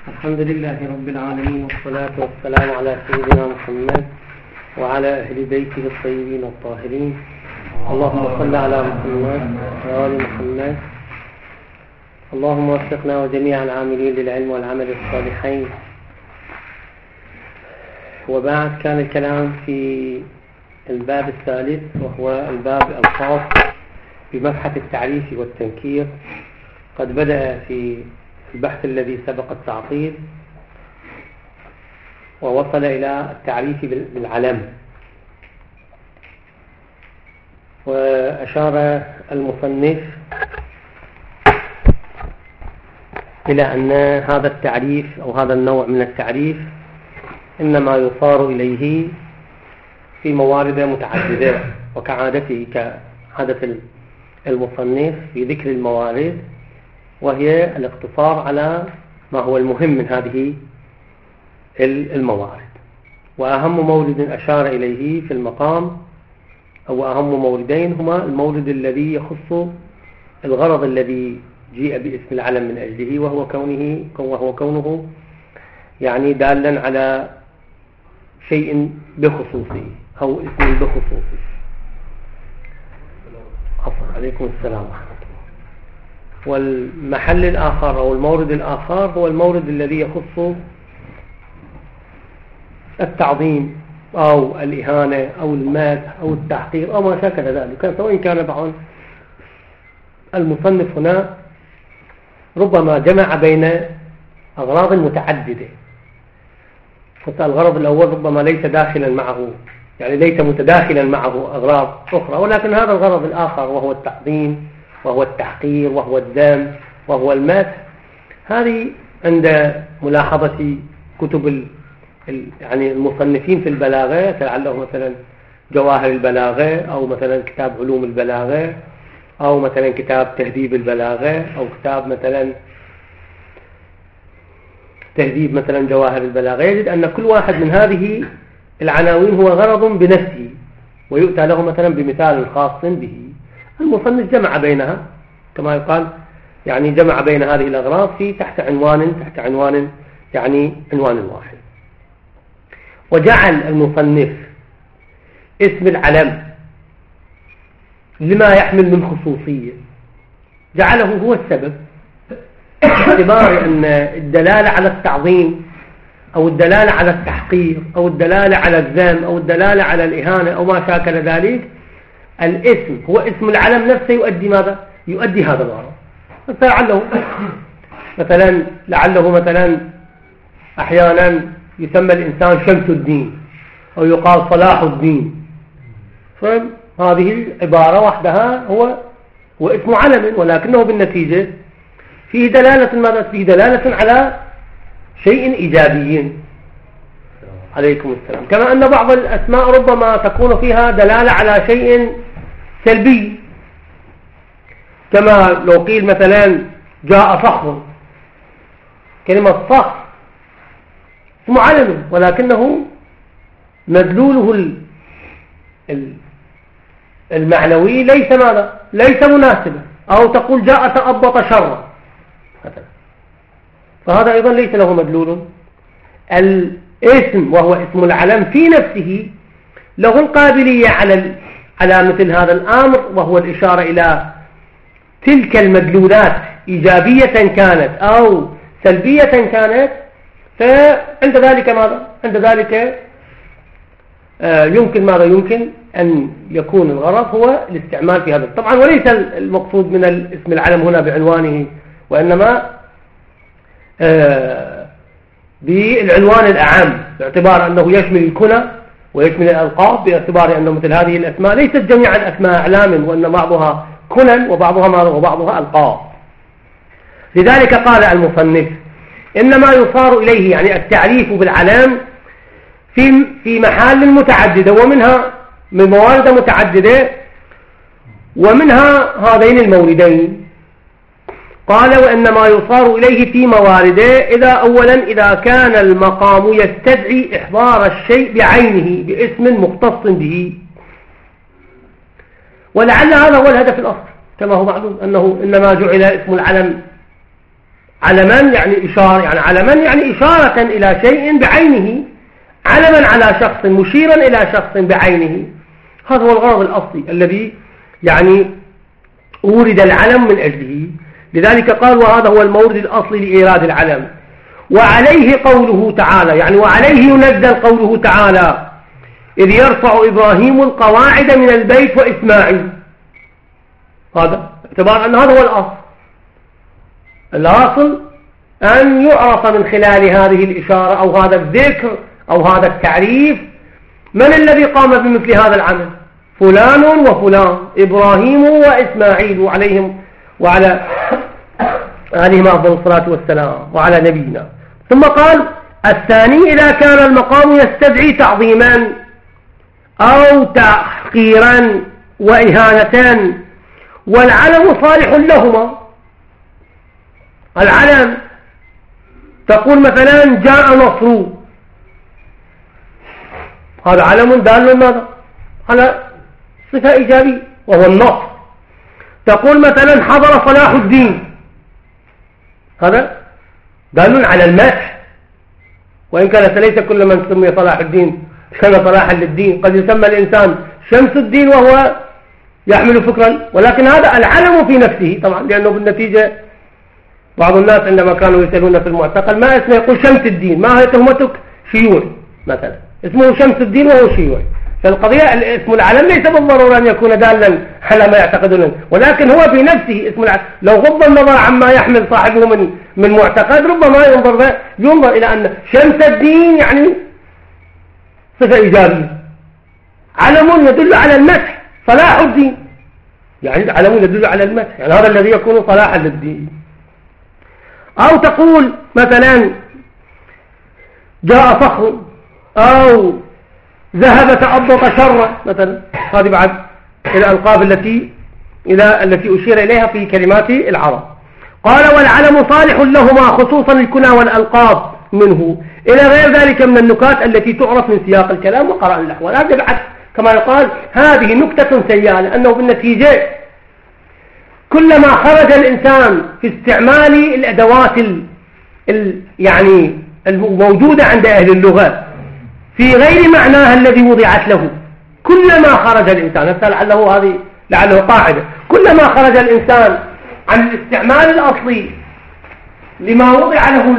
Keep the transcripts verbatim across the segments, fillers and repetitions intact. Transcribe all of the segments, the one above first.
الحمد لله رب العالمين، والصلاة والسلام على سيدنا محمد وعلى أهل بيته الطيبين الطاهرين. اللهم صل على محمد وآل محمد. اللهم وفقنا وجميع العاملين للعلم والعمل الصالحين. وبعد، كان الكلام في الباب الثالث وهو الباب الخاص بمبحث التعريف والتنكير. قد بدأ في البحث الذي سبق التعطيل ووصل إلى التعريف بالعلم، وأشار المصنف إلى أن هذا التعريف أو هذا النوع من التعريف إنما يصار إليه في موارد متعددة، وكعادته كعادة المصنف في ذكر الموارد، وهي الاقتصار على ما هو المهم من هذه الموارد. وأهم مورد أشار إليه في المقام أو أهم موردين هما المورد الذي يخص الغرض الذي جيء باسم العلم من أجله، وهو كونه وهو كونه يعني دالا على شيء بخصوصه أو اسم بخصوصه. عفوا، عليكم السلام ورحمة الله. والمحل الآخر أو المورد الآخر هو المورد الذي يخص التعظيم أو الإهانة أو المدح أو التحقير أو ما شاكل ذلك، سواء كان بعض المصنف هنا ربما جمع بين أغراض متعددة، فالغرض الأول ربما ليس داخلا معه، يعني ليس متداخلا معه أغراض أخرى، ولكن هذا الغرض الآخر وهو التعظيم وهو التحقير وهو الذم وهو المدح، هذه عند ملاحظة كتب ال يعني المصنفين في البلاغة، لعله مثلا جواهر البلاغة أو مثلا كتاب علوم البلاغة أو مثلا كتاب تهذيب البلاغة أو كتاب مثلا تهذيب مثلا جواهر البلاغة، يجد أن كل واحد من هذه العناوين هو غرض بنفسه، ويؤتى له مثلا بمثال خاص به. المصنف جمع بينها كما يقال، يعني جمع بين هذه الأغراض في تحت عنوان تحت عنوان يعني عنوان واحد. وجعل المصنف اسم العلم لما يحمل من خصوصية، جعله هو السبب، باعتبار أن الدلالة على التعظيم أو الدلالة على التحقير أو الدلالة على الذم أو الدلالة على الإهانة أو ما شاكل ذلك، الاسم هو اسم العلم نفسه يؤدي ماذا؟ يؤدي هذا الغرض. فلعله مثلا لعله مثلا أحيانا يسمى الإنسان شمس الدين أو يقال صلاح الدين، فهذه العبارة وحدها هو هو اسم علم، ولكنه بالنتيجة فيه دلالة ماذا؟ فيه دلالة على شيء إيجابي. عليكم السلام. كما أن بعض الأسماء ربما تكون فيها دلالة على شيء سلبي، كما لو قيل مثلا جاء فخر، كلمة فخر اسم علم ولكنه مدلوله المعنوي ليس ماذا؟ ليس مناسبا. أو تقول جاء تأبط شرا، فهذا أيضا ليس له مدلول. الاسم وهو اسم العلم في نفسه له القابلية على على مثل هذا الأمر، وهو الإشارة إلى تلك المدلولات إيجابية كانت أو سلبية كانت. فعند ذلك ماذا؟ عند ذلك آه يمكن ماذا؟ يمكن أن يكون الغرض هو الاستعمال في هذا. طبعا وليس المقصود من الاسم العلم هنا بعنوانه، وإنما آه بالعنوان الأعم، باعتبار أنه يشمل الكنى ويشمل الألقاب، باعتبار أن مثل هذه الأسماء ليست جميعا أسماء أعلام، وأن بعضها كنى وبعضها ماذا؟ وبعضها ألقاب. لذلك قال المصنف إنما يصار إليه يعني التعريف بالعلام في في محال متعددة، ومنها من موارد متعددة، ومنها هذين الموردين. قال وإنما يصار إليه في موارده إذا أولا إذا كان المقام يستدعي إحضار الشيء بعينه باسم مختص به، ولعل هذا هو الهدف الأصل، كما هو معلوم أنه إنما جعل اسم العلم علما يعني إشارة، يعني علما يعني إشارة إلى شيء بعينه، علما على شخص مشيرا إلى شخص بعينه. هذا هو الغرض الأصلي الذي يعني أورد العلم من أجله. لذلك قال وهذا هو المورد الأصلي لإيراد العلم. وعليه قوله تعالى، يعني وعليه ينزل قوله تعالى إذ يرفع إبراهيم القواعد من البيت وإسماعيل. هذا اعتبار أن هذا هو الأصل. الأصل أن يعرف من خلال هذه الإشارة أو هذا الذكر أو هذا التعريف من الذي قام بمثل هذا العمل، فلان وفلان، إبراهيم وإسماعيل عليهم وعلى عليهم أفضل الصلاة والسلام وعلى نبينا. ثم قال الثاني إذا كان المقام يستدعي تعظيما أو تحقيرا وإهانة والعلم صالح لهما. العلم تقول مثلا جاء نصر، هذا علم دال ماذا؟ على صفة إيجابية وهو النصر. تقول مثلا حضر صلاح الدين، هذا دال على المدح، وإن كان ليس كل من سمي صلاح الدين كان صلاحا للدين، قد يسمى الإنسان شمس الدين وهو يحمل فكرا، ولكن هذا العلم في نفسه طبعا، لأنه بالنتيجة بعض الناس عندما كانوا يسألون في المعتقل ما اسمه يقول شمس الدين، ما هي تهمتك شيوعي مثلا، اسمه شمس الدين وهو شيوعي. فالقضية اسم العلم ليس بالضرورة أن يكون دالا على ما يعتقدون، ولكن هو في نفسه اسم العلم. لو غض النظر عما يحمل صاحبه من من معتقد ربما ينظر ينظر إلى أن شمس الدين يعني صفة إيجابية، علم يدل على المدح، صلاح الدين يعني علم يدل على المدح، يعني هذا الذي يكون صلاحا للدين. أو تقول مثلا جاء فخر أو ذهب تأبط شره مثلا، هذه بعد الألقاب التي إلى التي أشير إليها في كلمات العرب. قال والعلم صالح لهما خصوصا الكنى والألقاب منه إلى غير ذلك من النكات التي تعرف من سياق الكلام وقراء الأحوال. هذا بعد كما يقال هذه نكتة سيئة، لأنه بالنتيجة كلما خرج الإنسان في استعمال الأدوات ال ال يعني الموجودة عند أهل اللغة في غير معناها الذي وضعت له، كلما خرج الإنسان لعله هذه لعله قاعدة، كلما خرج الإنسان عن الاستعمال الأصلي لما وضع له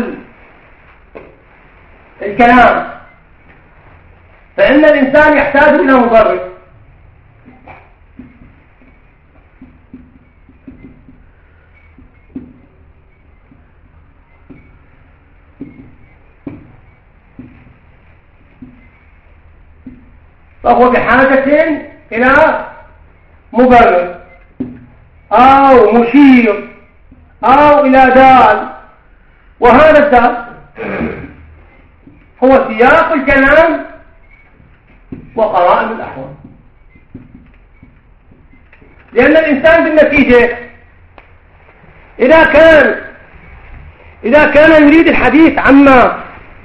الكلام فإن الإنسان يحتاج إلى مبرر. فهو بحاجة إلى مبرر أو مشير أو إلى دال، وهذا الدال هو سياق الكلام وقرائن الأحوال. لأن الإنسان بالنتيجة إذا كان إذا كان يريد الحديث عما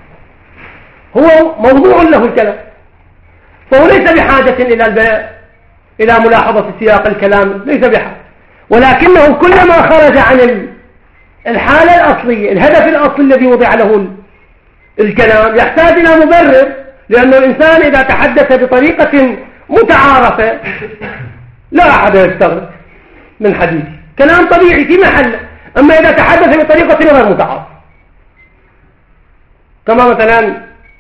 هو موضوع له الكلام فهو ليس بحاجة إلى البيان إلى ملاحظة سياق الكلام، ليس بحاجة، ولكنه كلما خرج عن الحالة الأصلية الهدف الأصلي الذي وضع له الكلام يحتاج إلى مبرر. لأن الإنسان إذا تحدث بطريقة متعارفة لا أحد يستغرب من حديث، كلام طبيعي في محله. أما إذا تحدث بطريقة غير متعارفة كما مثلا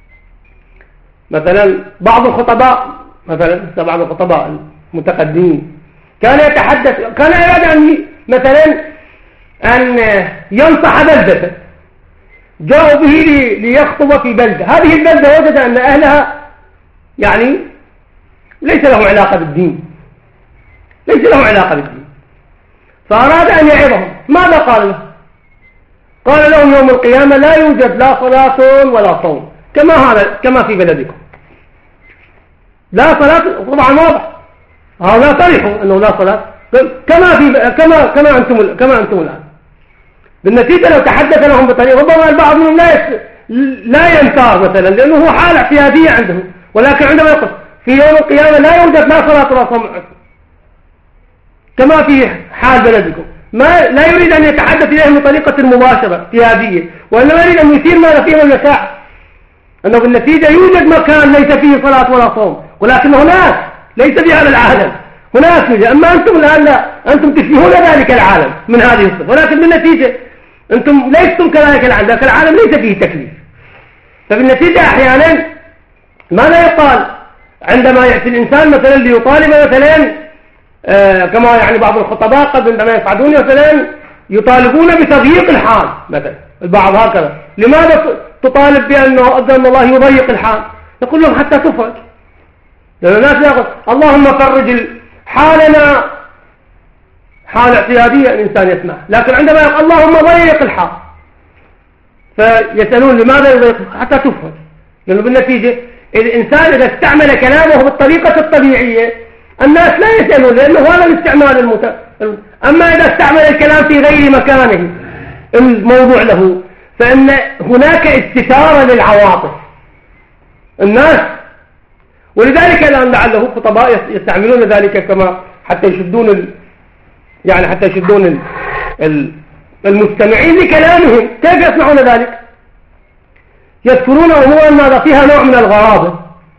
مثلا بعض الخطباء مثلا بعض الخطباء المتقدمين كان يتحدث كان يريد أن مثلا أن ينصح بلدة، جاءوا به ليخطب في بلدة، هذه البلدة وجد أن أهلها يعني ليس لهم علاقة بالدين ليس لهم علاقة بالدين فأراد أن يعظهم. ماذا قال له؟ قال لهم يوم القيامة لا يوجد لا صلاة ولا صوم كما هذا كما في بلدكم، لا صلاة طبعا واضح هذا صريح أنه لا صلاة كما في كما كما أنتم كما أنتم الآن. بالنتيجة لو تحدث لهم بطريقة ربما البعض منهم لا يس... لا ينكر مثلا لأنه هو حالة اعتيادية عنده، ولكن عندما يقول في يوم القيامة لا يوجد لا صلاة ولا صوم كما في حال بلدكم ما لا يريد أن يتحدث إليهم بطريقة مباشرة اجتهادية، وإنما يريد أن يثير ماذا فيه من المساعة، أنه بالنتيجة يوجد مكان ليس فيه صلاة ولا صوم، ولكن هناك ليس في هذا العالم هناك يوجد. أما أنتم الآن لا، أنتم تشبهون ذلك العالم من هذه الصفة، ولكن بالنتيجة أنتم ليستم كذلك العالم، ذاك العالم ليس فيه تكليف. فبالنتيجة أحيانا ماذا يقال عندما يأتي الإنسان مثلا ليطالب مثلا آه كما يعني بعض الخطباء قد عندما يصعدون مثلا يطالبون بتضييق الحال مثلا، البعض هكذا، لماذا تطالب بأنه أن الله يضيق الحال؟ يقول لهم حتى تفرج، لأن الناس يقول اللهم فرج حالنا، حال اعتيادية الإنسان يسمع، لكن عندما يقول اللهم ضيق الحال فيسألون لماذا يضيق حتى تفرج، لأنه بالنتيجة الإنسان إذا استعمل كلامه بالطريقة الطبيعية الناس لا يسألون، لأنه هذا الاستعمال المت... أما إذا استعمل الكلام في غير مكانه الموضوع له فإن هناك استثارة للعواطف الناس، ولذلك الآن لعله خطباء يستعملون ذلك كما حتى يشدون ال... يعني حتى يشدون ال... ال... المستمعين لكلامهم. كيف يصنعون ذلك؟ يذكرون أمورا ماذا فيها نوع من الغرابة،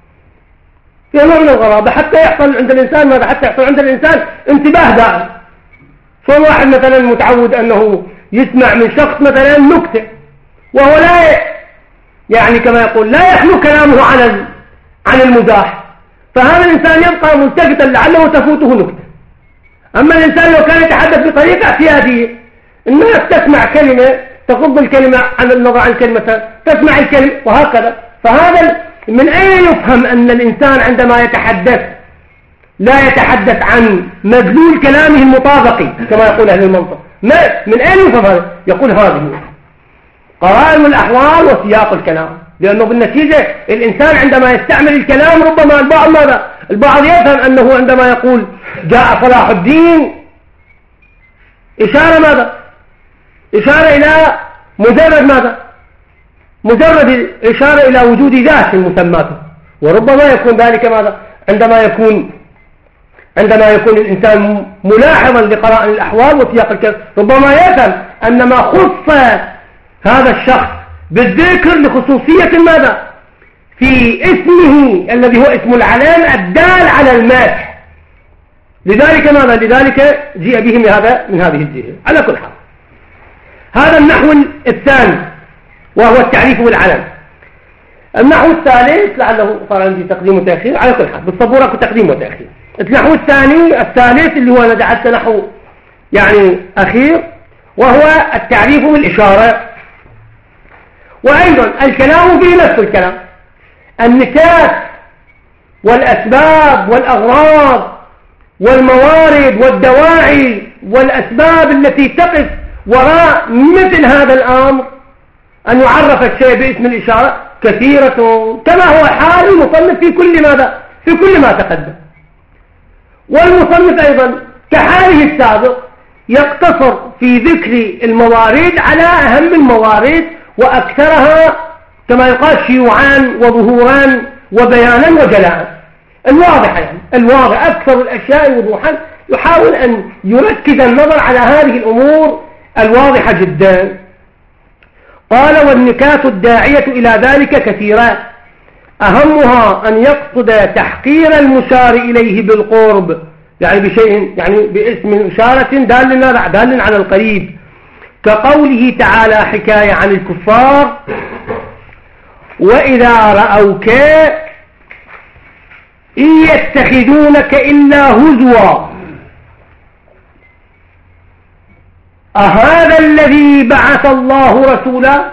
فيها نوع من الغرابة حتى يحصل عند الإنسان ماذا حتى يحصل عند الإنسان انتباه دائم. فواحد مثلا متعود أنه يسمع من شخص مثلا نكتة وهو لا يعني كما يقول لا يحلو كلامه عن عن المزاح، فهذا الإنسان يبقى ملتفتا لعله تفوته نكتة. أما الإنسان لو كان يتحدث بطريقة اعتيادية الناس تسمع كلمة تغض الكلمة عن النظر عن كلمة، تسمع الكلمة وهكذا. فهذا من أين يفهم أن الإنسان عندما يتحدث لا يتحدث عن مدلول كلامه المطابقي كما يقول أهل المنطق؟ من أين يفهم هذا؟ يقول هذه قرائن الأحوال وسياق الكلام، لأنه بالنتيجة الإنسان عندما يستعمل الكلام ربما البعض ماذا؟ البعض يفهم أنه عندما يقول جاء صلاح الدين إشارة ماذا؟ إشارة إلى مجرد ماذا؟ مجرد إشارة إلى وجود ذات مسماته، وربما يكون ذلك ماذا؟ عندما يكون عندما يكون الإنسان ملاحظا لقرائن الأحوال وسياق الكلام ربما يفهم أن ما خص هذا الشخص بالذكر لخصوصية ماذا؟ في اسمه الذي هو اسم العلام الدال على المدح، لذلك ماذا؟ لذلك جيء به من هذا من هذه الجهة. على كل حال هذا النحو الثاني وهو التعريف بالعلم. النحو الثالث لعله صار عندي تقديم وتأخير، على كل حال بالصبورة تقديم وتأخير. النحو الثاني الثالث اللي هو نجعلت نحو يعني أخير وهو التعريف بالإشارة، وأيضا الكلام فيه نفس الكلام، النكات والأسباب والأغراض والموارد والدواعي والأسباب التي تقف وراء مثل هذا الأمر أن يعرف الشيء باسم الإشارة كثيرة كما هو حال المصنف في كل ماذا في كل ما تقدم. والمصنف أيضا كحاله السابق يقتصر في ذكر الموارد على أهم الموارد وأكثرها كما يقال شيوعان وظهوران وبيانا وجلاء، الواضح يعني الواضح أكثر الأشياء وضوحا، يحاول أن يركز النظر على هذه الأمور الواضحة جدا. قال والنكات الداعية إلى ذلك كثيرة، أهمها أن يقصد تحقير المشار إليه بالقرب، يعني بشيء يعني باسم إشارة دال دال على القريب، كقوله تعالى حكاية عن الكفار وإذا رأوك إن يتخذونك إلا هزوا أهذا الذي بعث الله رسولا.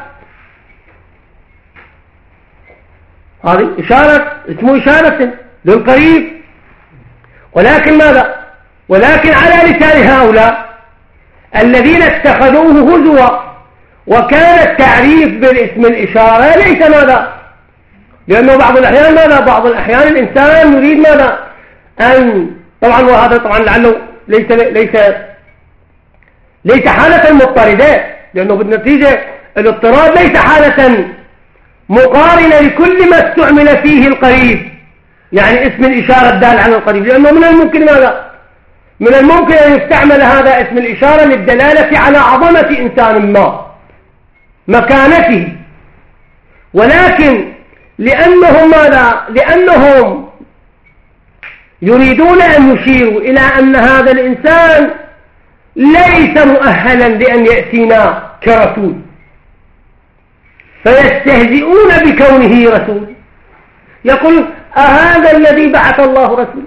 هذه إشارة اسمه إشارة للقريب، ولكن ماذا؟ ولكن على لسان هؤلاء الذين اتخذوه هزوا، وكان التعريف بالاسم الإشارة ليس ماذا؟ لأنه بعض الأحيان ماذا؟ بعض الأحيان الإنسان يريد ماذا؟ أن طبعا وهذا طبعا لعله ليس ليس ليس حالة مضطردة، لأنه بالنتيجة الاضطراد ليس حالة مقارنة لكل ما استعمل فيه القريب، يعني اسم الإشارة الدال على القريب، لأنه من الممكن ماذا؟ من الممكن أن يستعمل هذا اسم الإشارة للدلالة على عظمة إنسان ما، مكانته، ولكن لأنهم ماذا؟ لأنهم يريدون أن يشيروا إلى أن هذا الإنسان ليس مؤهلا لأن يأتينا كرسول، فيستهزئون بكونه رسول. يقول أهذا الذي بعث الله رسول،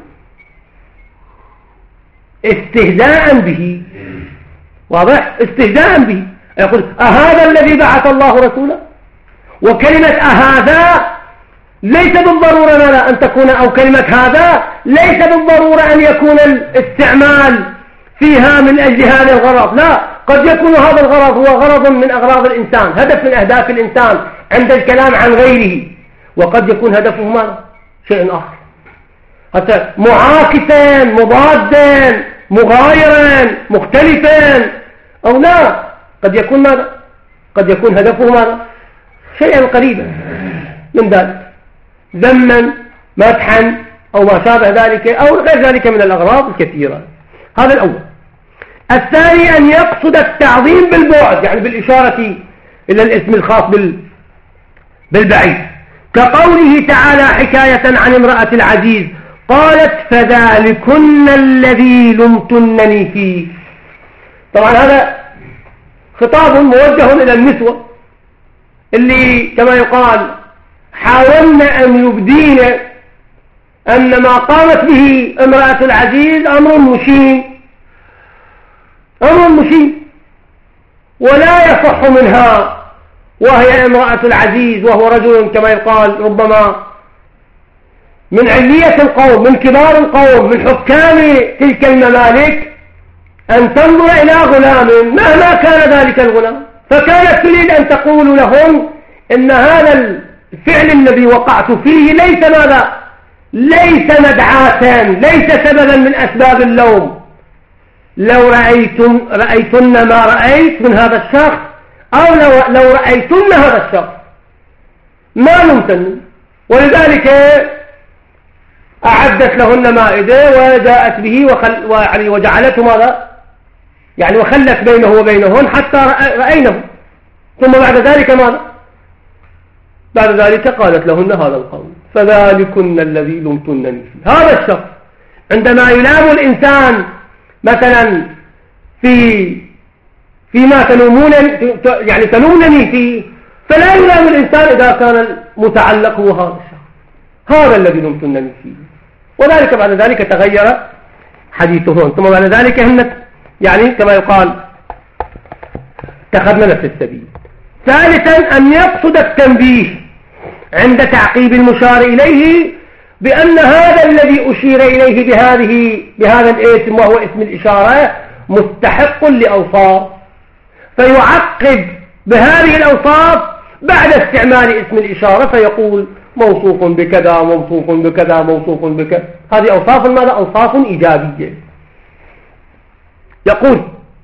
استهزاء به، واضح؟ استهزاء به. يقول أهذا الذي بعث الله رسولا، وكلمة أهذا ليس بالضرورة لا أن تكون، أو كلمة هذا ليس بالضرورة أن يكون الاستعمال فيها من أجل هذا الغرض، لا، قد يكون هذا الغرض هو غرض من أغراض الإنسان، هدف من أهداف الإنسان عند الكلام عن غيره، وقد يكون هدفه ما شيء آخر، حتى معاكسا مضادا مغايرا مختلفا، أو لا، قد يكون ماذا؟ قد يكون هدفه ماذا؟ شيئا قريبا من ذلك، ذما مدحا أو ما شابه ذلك أو غير ذلك من الأغراض الكثيرة. هذا الأول. الثاني أن يقصد التعظيم بالبعد، يعني بالإشارة إلى الاسم الخاص بالبعيد، كقوله تعالى حكاية عن امرأة العزيز قالت فذلكن الذي لمتنني فيه. طبعا هذا خطاب موجه إلى النسوة اللي كما يقال حاولنا أن يبدين أن ما قامت به امرأة العزيز أمر مشين، أمر مشين، ولا يصح منها وهي امرأة العزيز وهو رجل كما يقال ربما من علية القوم، من كبار القوم، من حكام تلك الممالك، أن تنظر إلى غلام مهما كان ذلك الغلام، فكانت تريد أن تقول لهم إن هذا الفعل الذي وقعت فيه ليس ماذا؟ ليس مدعاة، ليس سببا من أسباب اللوم. لو رأيتم رأيتن ما رأيت من هذا الشخص، أو لو, لو رأيتن هذا الشخص ما لمتن. ولذلك أعدت لهن مائدة وجاءت به وخل ويعني وجعلته ماذا؟ يعني وخلت بينه وبينهن حتى رأينه، ثم بعد ذلك ماذا؟ بعد ذلك قالت لهن هذا القول فذلكن الذي لمتنني فيه. هذا الشخص عندما يلام الإنسان مثلا في فيما تلومون يعني تلومنني فيه، فلا يلام الإنسان إذا كان المتعلق هو هذا الشخص، هذا الذي لمتنني فيه. وذلك بعد ذلك تغير حديثهن، ثم بعد ذلك هن يعني كما يقال اتخذنا نفس السبيل. ثالثا أن يقصد التنبيه عند تعقيب المشار إليه بأن هذا الذي أشير إليه بهذه بهذا الاسم وهو اسم الإشارة مستحق لأوصاف، فيعقب بهذه الأوصاف بعد استعمال اسم الإشارة، فيقول موصوف بكذا موصوف بكذا موصوف بكذا. هذه أوصاف ماذا؟ أوصاف إيجابية. يقول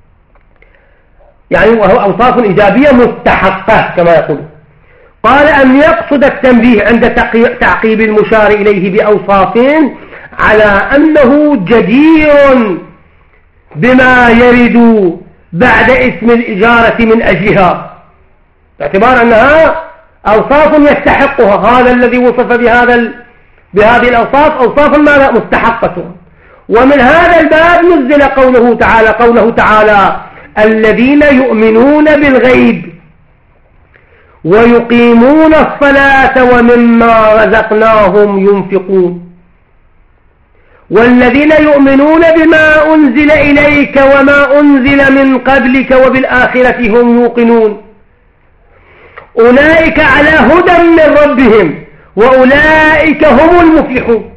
يعني وهو أوصاف إيجابية مستحقة كما يقول. قال أن يقصد التنبيه عند تعقيب المشار إليه بأوصاف على أنه جدير بما يرد بعد اسم الإجارة من أجلها، باعتبار أنها أوصاف يستحقها، هذا الذي وصف بهذا ال... بهذه الأوصاف أوصاف ماذا؟ مستحقة. ومن هذا الباب نزل قوله تعالى قوله تعالى الذين يؤمنون بالغيب ويقيمون الصلاة ومما رزقناهم ينفقون والذين يؤمنون بما أنزل إليك وما أنزل من قبلك وبالآخرة هم يوقنون أولئك على هدى من ربهم وأولئك هم المفلحون.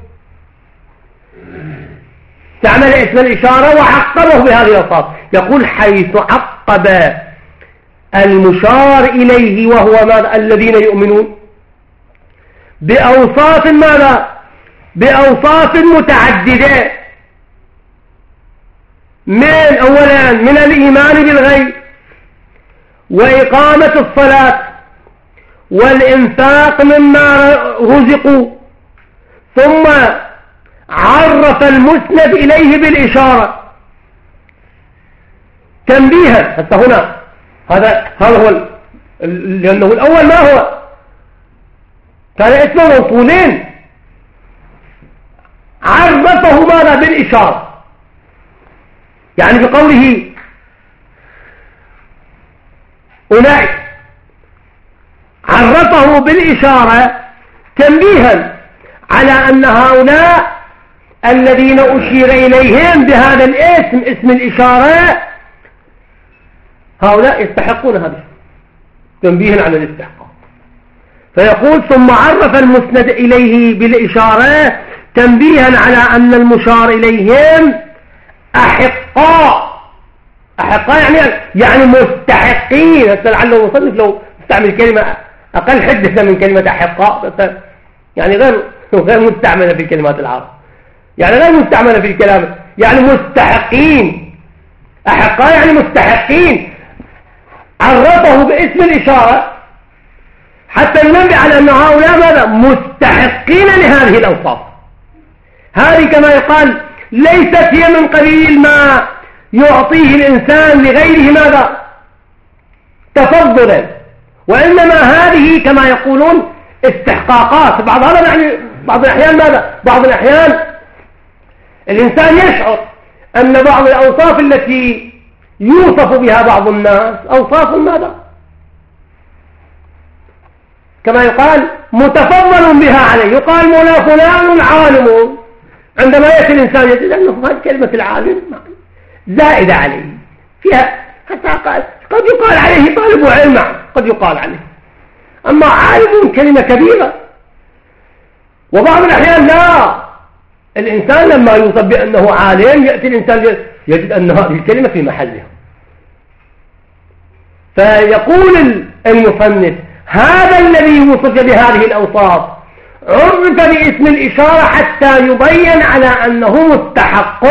استعمل اسم الإشارة وعقبه بهذه الأوصاف. يقول حيث عقب المشار إليه وهو ماذا؟ الذين يؤمنون بأوصاف ماذا؟ بأوصاف متعددة، من أولا من الإيمان بالغيب وإقامة الصلاة والإنفاق مما رزقوا، ثم عرف المسند إليه بالإشارة تنبيها. حتى هنا هذا هذا هو ال... لأنه الأول ما هو كان اسمه موصولين، عرفه ماذا؟ بالإشارة، يعني بقوله أولئك، عرفه بالإشارة تنبيها على أن هؤلاء الذين أشير إليهم بهذا الاسم، اسم الإشارة، هؤلاء يستحقون هذا، تنبيها على الاستحقاق. فيقول ثم عرف المسند إليه بالإشارة تنبيها على أن المشار إليهم أحقاء. أحقاء يعني يعني مستحقين. لعل المصنف لو استعمل كلمة أقل حدثة من كلمة أحقاء، يعني غير غير مستعملة في كلمات العرب، يعني غير مستعملة في الكلام، يعني مستحقين. أحقاء يعني مستحقين. عرفه باسم الإشارة حتى ينبه على أن هؤلاء ماذا؟ مستحقين لهذه الأوصاف. هذه كما يقال ليست هي من قبيل ما يعطيه الإنسان لغيره ماذا؟ تفضلا، وإنما هذه كما يقولون استحقاقات. بعض هذا يعني بعض الأحيان ماذا؟ بعض الأحيان الإنسان يشعر أن بعض الأوصاف التي يوصف بها بعض الناس أوصاف ماذا؟ كما يقال متفضل بها عليه. يقال مولا فلان عالم، عندما يأتي الإنسان يجد أنه هذه كلمة العالم زائدة عليه فيها، حتى قال قد يقال عليه طالب علم، قد يقال عليه، أما عالم كلمة كبيرة. وبعض الأحيان لا، الإنسان لما يوصف بأنه عالم يأتي الإنسان يجد أن هذه الكلمة في محلها. فيقول المصنف هذا الذي وصف بهذه الأوصاف عرف باسم الإشارة حتى يبين على أنه مستحق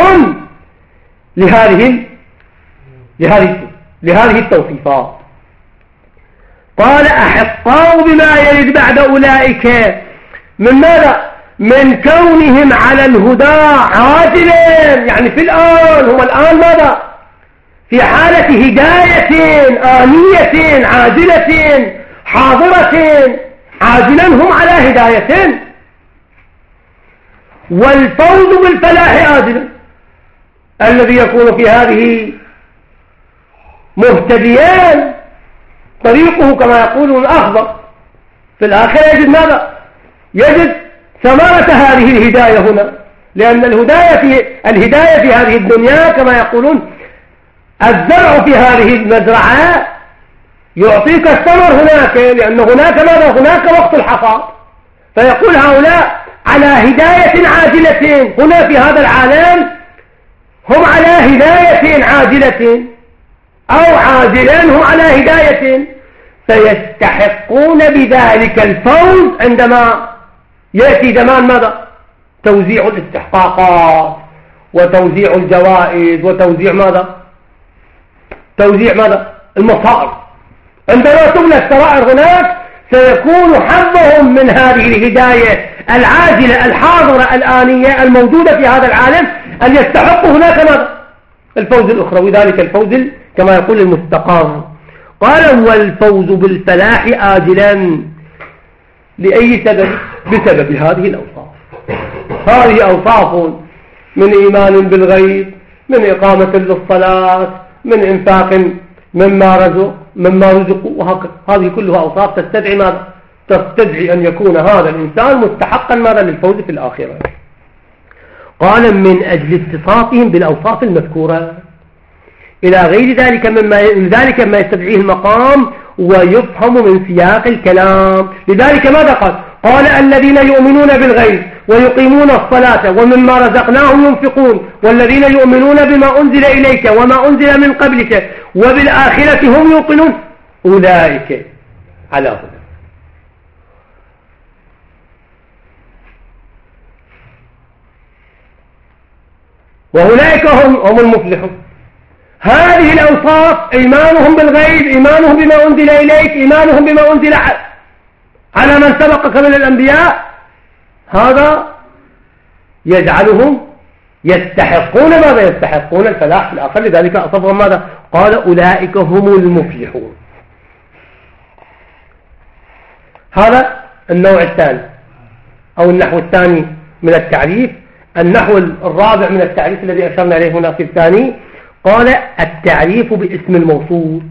لهذه لهذه لهذه التوصيفات. قال أحقاء بما يرد بعد أولئك من ماذا؟ من كونهم على الهدى عاجلين، يعني في الآن هم الآن ماذا؟ في حالة هداية آنية عاجلة حاضرة، عاجلا هم على هداية، والفوز بالفلاح آجلا، الذي يكون في هذه مهتديان طريقه كما يقولون أخضر، في الآخرة يجد ماذا؟ يجد ثمرة هذه الهداية هنا، لأن الهداية في الهداية في هذه الدنيا كما يقولون الزرع في هذه المزرعة يعطيك الثمر هناك، لأن هناك ماذا؟ هناك وقت الحصاد. فيقول هؤلاء على هداية عاجلة هنا في هذا العالم، هم على هداية عاجلة أو عاجلا هم على هداية، فيستحقون بذلك الفوز عندما يأتي زمان ماذا؟ توزيع الاستحقاقات وتوزيع الجوائز وتوزيع ماذا؟ توزيع ماذا؟ المصائر. عندما تبلى السرائر هناك سيكون حظهم من هذه الهداية العاجلة الحاضرة الآنية الموجودة في هذا العالم أن يستحقوا هناك ماذا؟ الفوز الأخروي، ذلك الفوز كما يقول المستقر. قال والفوز بالفلاح آجلا، لأي سبب؟ بسبب هذه الأوصاف. هذه أوصاف من إيمان بالغيب، من إقامة للصلاة، من إنفاق مما رزق مما رزقوا، وهكذا. هذه كلها أوصاف تستدعي ماذا؟ تستدعي أن يكون هذا الإنسان مستحقا ماذا؟ للفوز في الآخرة. قال من أجل اتصافهم بالأوصاف المذكورة إلى غير ذلك مما ذلك ما يستدعيه المقام ويفهم من سياق الكلام. لذلك ماذا قال؟ قال الذين يؤمنون بالغيب ويقيمون الصلاة ومما رزقناهم ينفقون والذين يؤمنون بما أنزل إليك وما أنزل من قبلك وبالآخرة هم يوقنون أولئك على هدى. وأولئك هم هم المفلحون. هذه الأوصاف: إيمانهم بالغيب، إيمانهم بما أنزل إليك، إيمانهم بما أنزل على من سبقك من الأنبياء، هذا يجعلهم يستحقون ماذا؟ يستحقون الفلاح في الآخر. لذلك أصفهم ماذا؟ قال أولئك هم المفلحون. هذا النوع الثاني أو النحو الثاني من التعريف. النحو الرابع من التعريف الذي أشرنا إليه هنا في الثاني، قال التعريف باسم الموصول.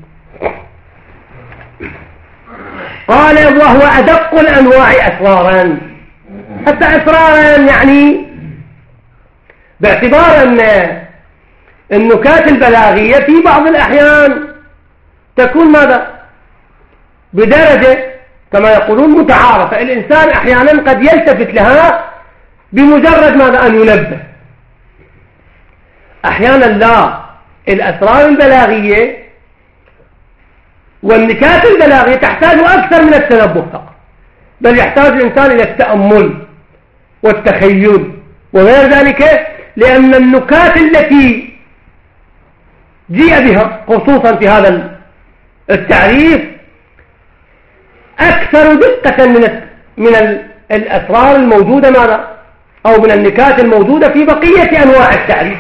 قال وهو أدق الأنواع أسرارا. حتى أسرارا يعني باعتبار أن النكات البلاغية في بعض الأحيان تكون ماذا؟ بدرجة كما يقولون متعارفة. الإنسان أحيانا قد يلتفت لها بمجرد ماذا؟ أن ينبه. أحيانا لا، الأسرار البلاغية والنكات البلاغية تحتاج أكثر من التنبه فقط، بل يحتاج الإنسان إلى التأمل والتخيل وغير ذلك، لأن النكات التي جيء بها خصوصا في هذا التعريف أكثر دقة من من الأسرار الموجودة ماذا؟ أو من النكات الموجودة في بقية أنواع التعريف.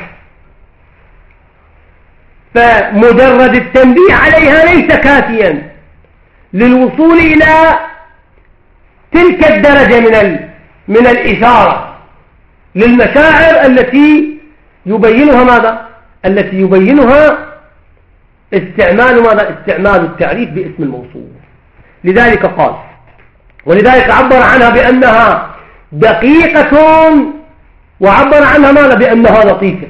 فمجرد التنبيه عليها ليس كافيا للوصول إلى تلك الدرجة من من الإشارة للمشاعر التي يبينها ماذا؟ التي يبينها استعمال ماذا؟ استعمال التعريف باسم الموصول. لذلك قال، ولذلك عبر عنها بأنها دقيقة، وعبر عنها ماذا؟ بأنها لطيفة.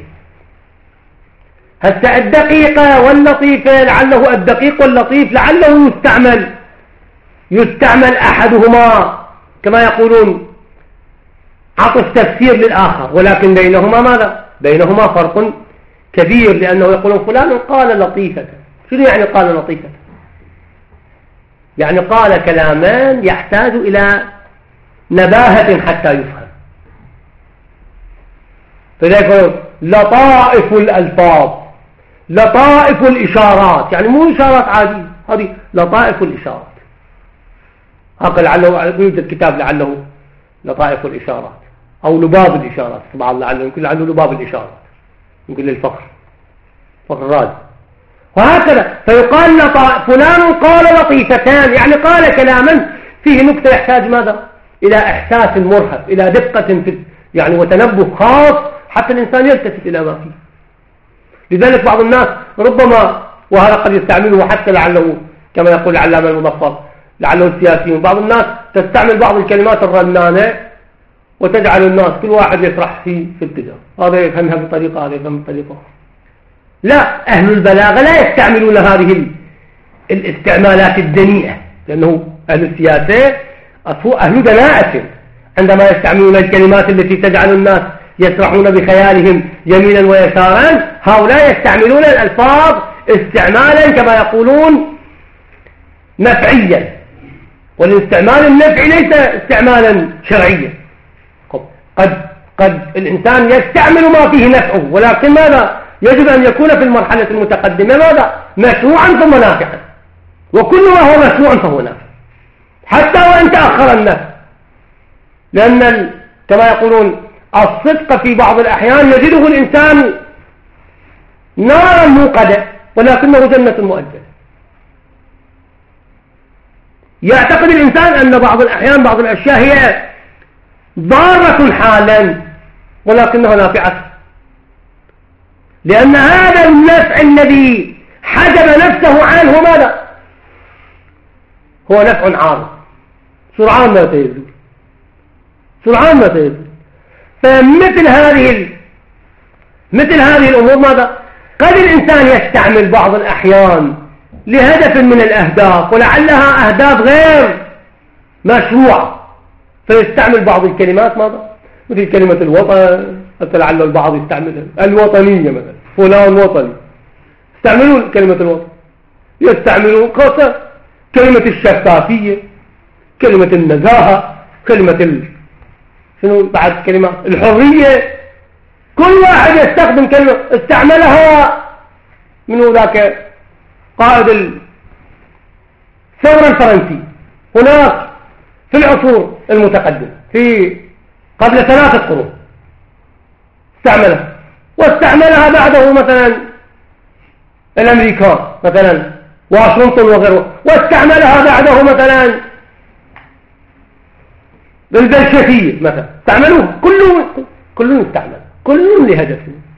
هسه الدقيقة واللطيفة لعله الدقيق واللطيف لعله يستعمل يستعمل أحدهما كما يقولون عطف تفسير للآخر، ولكن بينهما ماذا؟ بينهما فرق كبير، لأنه يقولون فلان قال لطيفة. شنو يعني قال لطيفة؟ يعني قال كلامان يحتاج إلى نباهة حتى يفهم. فذلك لطائف الألفاظ، لطائف الإشارات، يعني مو إشارات عادية، هذه لطائف الإشارات. هكذا لعله يوجد كتاب لعله لطائف الإشارات أو لباب الإشارات، طبعا لعله يمكن لعله لباب الإشارات، يمكن للفخر فخر الرازي، وهكذا. فيقال لطائف فلان قال لطيفتان، يعني قال كلاما فيه نكتة يحتاج ماذا؟ إلى إحساس مرهف، إلى دقة في يعني وتنبه خاص حتى الإنسان يلتفت إلى ما فيه. لذلك بعض الناس ربما، وهذا قد يستعمله حتى لعله كما يقول العلامة المظفر لعله السياسيين، بعض الناس تستعمل بعض الكلمات الرنانة وتجعل الناس كل واحد يسرح في في اتجاه، هذا يفهمها بطريقة هذا يفهم بطريقة. لا، أهل البلاغة لا يستعملون هذه الاستعمالات الدنيئة، لأنه أهل السياسة أهل دناءة عندما يستعملون الكلمات التي تجعل الناس يسرحون بخيالهم يمينا ويسارا. هؤلاء يستعملون الألفاظ استعمالا كما يقولون نفعيا، والاستعمال النفعي ليس استعمالا شرعيا. قد قد الإنسان يستعمل ما فيه نفعه، ولكن ماذا؟ يجب أن يكون في المرحلة المتقدمة ماذا؟ مشروعا ثم نافعا، وكل ما هو مشروع فهو نافع حتى وإن تأخر النفع، لأن كما يقولون الصدق في بعض الأحيان يجده الإنسان نارا موقدة ولكنه جنة مؤجلة. يعتقد الإنسان أن بعض الأحيان بعض الأشياء هي ضارة حالا ولكنها نافعة، لأن هذا النفع الذي حجب نفسه عنه ماذا؟ هو نفع عارض سرعان ما سيزول، سرعان ما سيزول. فمثل هذه مثل هذه الأمور ماذا؟ قد الإنسان يستعمل بعض الأحيان لهدف من الأهداف ولعلها أهداف غير مشروعة، فيستعمل بعض الكلمات ماذا؟ مثل كلمة الوطن، حتى لعل البعض يستعملها الوطنية مثلا، فلان وطني، يستعملون كلمة الوطن، يستعملون خاصة كلمة الشفافية، كلمة النزاهة، كلمة ال... شنو بعد كلمة الحرية. كل واحد يستخدم كلمة استعملها من ذاك قائد الثورة الفرنسي هناك في العصور المتقدمة في قبل ثلاثة قرون استعملها. واستعملها بعده مثلا الأمريكان مثلا واشنطن وغيره، واستعملها بعده مثلا البلشفية مثلا، استعملوها كلهم كلهم استعمل كلهم لهدف،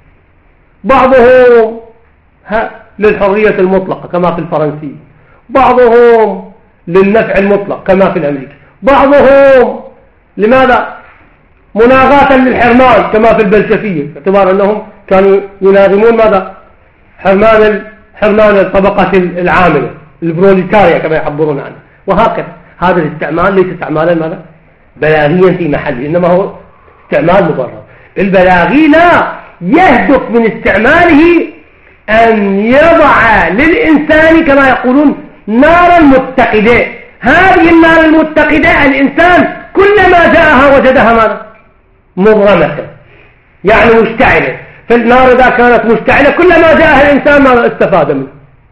بعضهم للحرية المطلقة كما في الفرنسي، بعضهم للنفع المطلق كما في الأمريكي، بعضهم لماذا مناغاة للحرمان كما في البلشفية، باعتبار أنهم كانوا يناظمون ماذا حرمان حرمان الطبقة العاملة البروليتاريا كما يعبرون عنه. وهكذا هذا الاستعمال ليس استعمالا ماذا بلاغيا في محله، إنما هو استعمال مبرر. البلاغي لا يهدف من استعماله أن يضع للإنسان كما يقولون نارا متقدة. هذه النار المتقدة الإنسان كلما جاءها وجدها ماذا مضرمة، يعني مشتعلة. فالنار إذا كانت مشتعلة كلما جاءها الإنسان ماذا استفاد منه.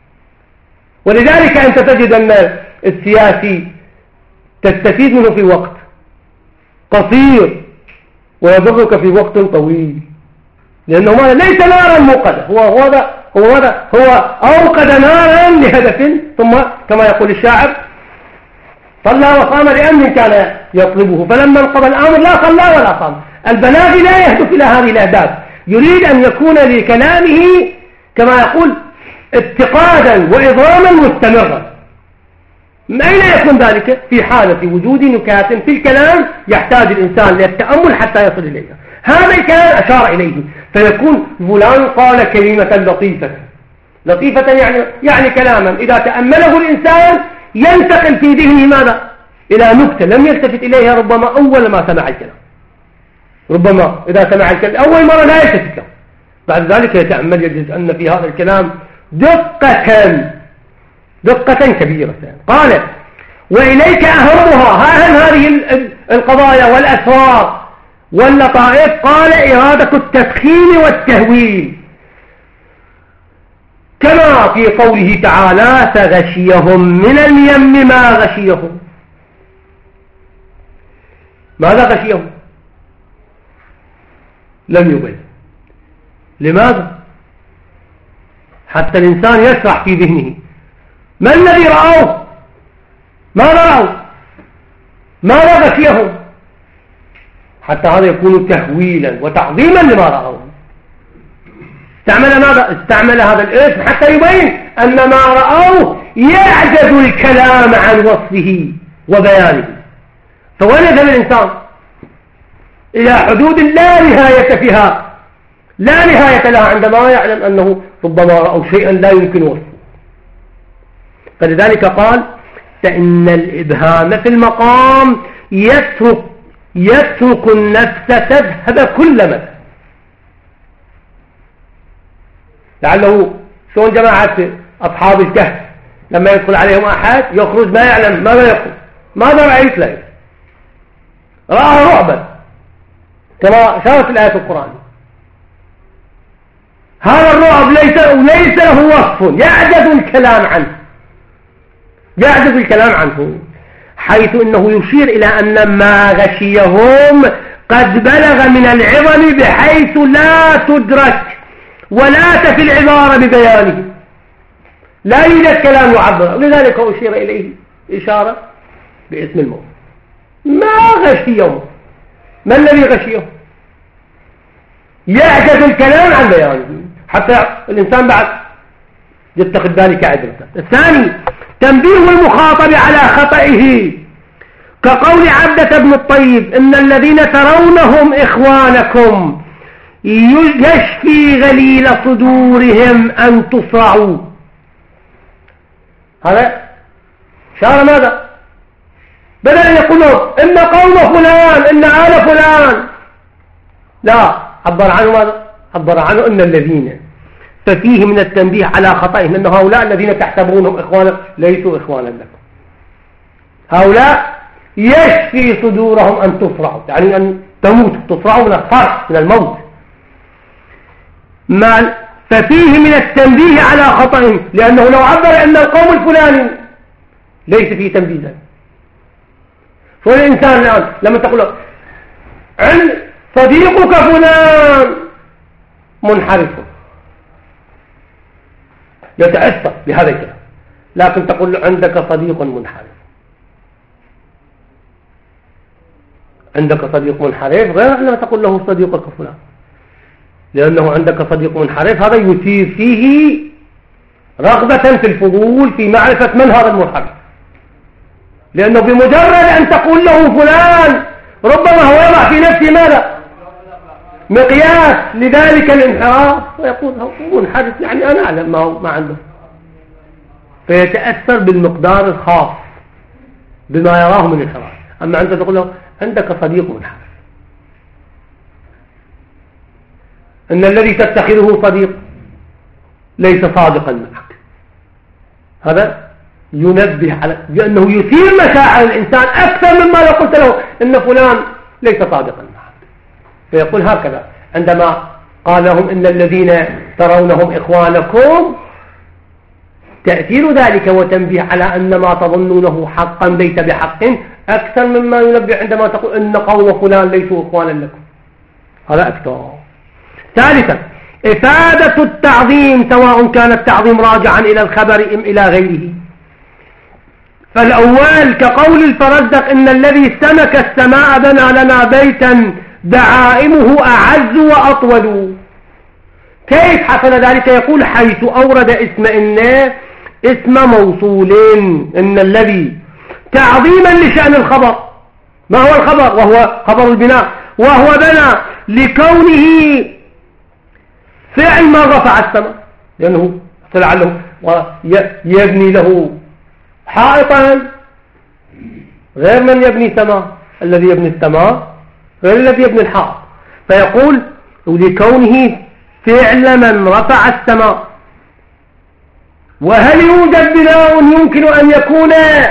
ولذلك أنت تجد أن السياسي تستفيد منه في وقت قصير ويضرك في وقت طويل، لأنه ماذا ليس نارا موقدة، هو هو هذا هو هذا هو أوقد نارا لهدف، ثم كما يقول الشاعر صلى وصام لأمر كان يطلبه، فلما انقضى الأمر لا صلى ولا صام. البلاغي لا يهدف إلى هذه الأهداف، يريد أن يكون لكلامه كما يقول اتقادا وإضراما مستمرا. أين يكون ذلك؟ في حالة وجود نكات في الكلام يحتاج الإنسان للتأمل حتى يصل إليها. هذا الكلام أشار إليه، فيكون فلان قال كلمة لطيفة لطيفة يعني يعني كلاما إذا تأمله الإنسان ينتقل في ذهنه ماذا إلى نكتة لم يلتفت إليها ربما أول ما سمع الكلام، ربما إذا سمع الكلام أول مرة لا يلتفت له، بعد ذلك يتأمل يجد أن في هذا الكلام دقة دقة كبيرة. قال وإليك أهمها، أهم هذه القضايا والأسرار واللطائف، قال إرادة التسخين والتهويل، كما في قوله تعالى فغشيهم من اليم ما غشيهم. ماذا غشيهم؟ لم يبين. لماذا؟ حتى الإنسان يسرح في ذهنه ما الذي رأوه، ماذا رأوا، ماذا غشيهم، حتى هذا يكون تهويلا وتعظيما لما رأوه. استعمل ماذا؟ استعمل هذا الاسم حتى يبين أن ما رأوه يعجز الكلام عن وصفه وبيانه، فوين يذهب الإنسان إلى حدود لا نهاية فيها، لا نهاية لها، عندما يعلم أنه ربما رأوا شيئا لا يمكن وصفه. فلذلك قال فإن الإبهام في المقام يترك يترك النفس تذهب كل مدى. لعله شلون جماعة أصحاب الكهف لما يدخل عليهم أحد يخرج ما يعلم ماذا يقول، ماذا رأيت لك، رأى رعبا كما شارت الآية القرآن. هذا الرعب ليس, ليس له وصف، يعجز الكلام عنه، يعجز الكلام عنه، حيث أنه يشير إلى أن ما غشيهم قد بلغ من العظم بحيث لا تدرك ولا تفي العبارة ببيانه، لا يوجد كلام يعبر، لذلك أشير إليه إشارة باسم الموت. ما غشيهم، ما الذي غشيهم؟ يعجز الكلام عن بيانه، حتى الإنسان بعد يتخذ ذلك عبرة. الثاني تنبيه المخاطب على خطئه، كقول عبدة بن الطيب إن الذين ترونهم إخوانكم يشفي غليل صدورهم أن تصرعوا. هذا شار ماذا؟ بدل أن يقولون إن قوم فلان إن آل فلان، لا، عبر عنه ماذا؟ عبر عنه إن الذين، ففيه من التنبيه على خطئهم، أن هؤلاء الذين تحسبونهم إخوانا ليسوا إخوانا لكم، هؤلاء يشفي صدورهم أن تصرعوا، يعني أن تموت، تصرعوا من الصرع من الموت. ما ففيه من التنبيه على خطئهم، لأنه لو عبر أن القوم الفلاني ليس فيه تنبيه. فالإنسان الآن لما تقول عن صديقك فلان منحرف يتأثر بهذا الكلام. لكن تقول عندك صديق منحرف، عندك صديق منحرف غير أنما تقول له صديقك فلان، لأنه عندك صديق منحرف هذا يثير فيه رغبة في الفضول في معرفة من هذا المنحرف، لأنه بمجرد أن تقول له فلان ربما هو يضع في نفسه ماذا؟ مقياس لذلك الانحراف، ويقول هو منحرف يعني أنا أعلم ما, هو ما عنده، فيتأثر بالمقدار الخاص بما يراه من انحراف. أما أنت تقول له عندك صديق منحرف، إن الذي تتخذه صديق ليس صادقا معك، هذا ينبه على بأنه يثير مشاعر الإنسان أكثر مما لو قلت له إن فلان ليس صادقا معك. فيقول هكذا عندما قال لهم إن الذين ترونهم إخوانكم، تأثير ذلك وتنبيه على أن ما تظنونه حقا ليس بحق أكثر مما ينبه عندما تقول إن قوم فلان ليسوا إخوانا لكم، هذا أكثر. ثالثا إفادة التعظيم، سواء كان التعظيم راجعا إلى الخبر أم إلى غيره. فالأول كقول الفرزدق إن الذي سمك السماء بنى لنا بيتا دعائمه أعز وأطول. كيف حصل ذلك؟ يقول حيث أورد اسم إن اسم موصولين، إن الذي تعظيما لشأن الخبر. ما هو الخبر؟ وهو خبر البناء، وهو بنى لكونه فعل من رفع السماء، لأنه لعله ويبني له حائطا غير من يبني سماء، الذي يبني السماء غير الذي يبني الحائط. فيقول لكونه فعل من رفع السماء. وهل يوجد بناء يمكن أن يكون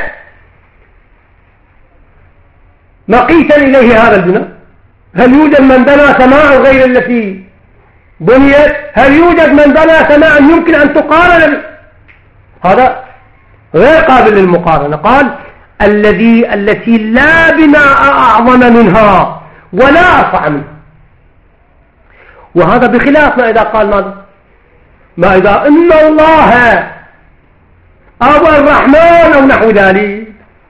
مقيتا إليه هذا البناء؟ هل يوجد من بنى سماء غير التي بنيت؟ هل يوجد من بنى سماء يمكن أن تقارن؟ هذا غير قابل للمقارنة. قال الذي التي لا بناء أعظم منها ولا أرفع منها. وهذا بخلاف ما إذا قال ماذا؟ ما إذا إن الله أو الرحمن أو نحو ذلك.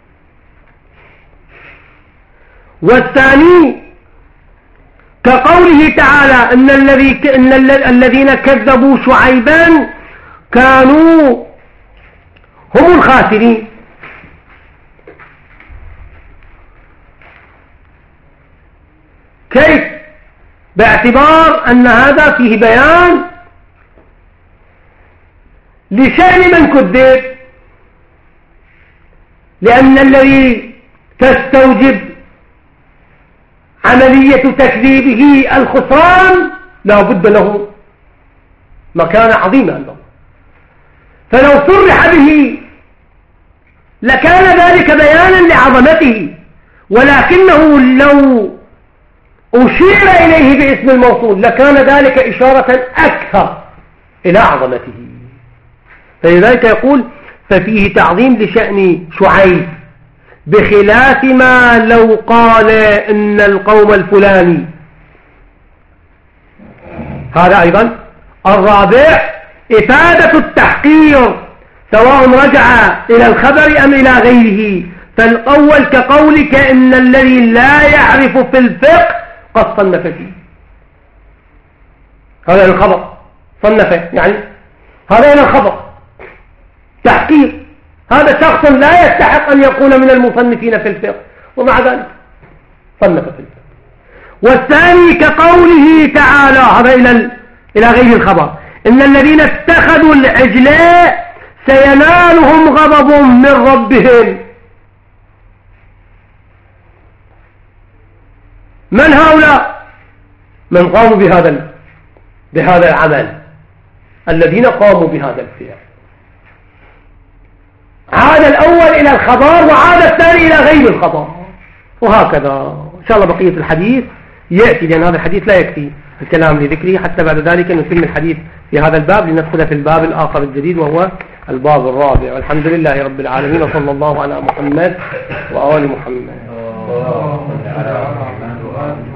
والثاني كقوله تعالى إن, الذي إن الذين كذبوا شعيبا كانوا هم الخاسرين. كيف؟ باعتبار أن هذا فيه بيان لشأن من كذب، لأن الذي تستوجب عملية تكذيبه الخسران لا بد له مكانة عظيمة عنده، فلو صرح به لكان ذلك بيانا لعظمته، ولكنه لو أشير إليه باسم الموصول لكان ذلك إشارة أكثر إلى عظمته. فلذلك يقول ففيه تعظيم لشأن شعيب بخلاف ما لو قال إن القوم الفلاني. هذا أيضا. الرابع إفادة التحقير سواء رجع إلى الخبر أم إلى غيره. فالأول كقولك إن الذي لا يعرف في الفقه قد صنف فيه، هذا الخبر صنف يعني هذا هنا الخبر تحقير، هذا شخص لا يستحق أن يكون من المصنفين في الفقه ومع ذلك صنف في الفقه. والثاني كقوله تعالى هذا إلى إلى غير الخبر إن الذين اتخذوا العجلاء سينالهم غضب من ربهم. من هؤلاء؟ من قاموا بهذا بهذا العمل، الذين قاموا بهذا الفعل. عاد الأول إلى الخبر وعاد الثاني إلى غير الخبر، وهكذا إن شاء الله بقية الحديث يأتي، لأن هذا الحديث لا يكفي الكلام لذكره، حتى بعد ذلك نتم الحديث في هذا الباب لندخل في الباب الآخر الجديد وهو الباب الرابع. والحمد لله رب العالمين، وصلى الله على محمد وآل محمد.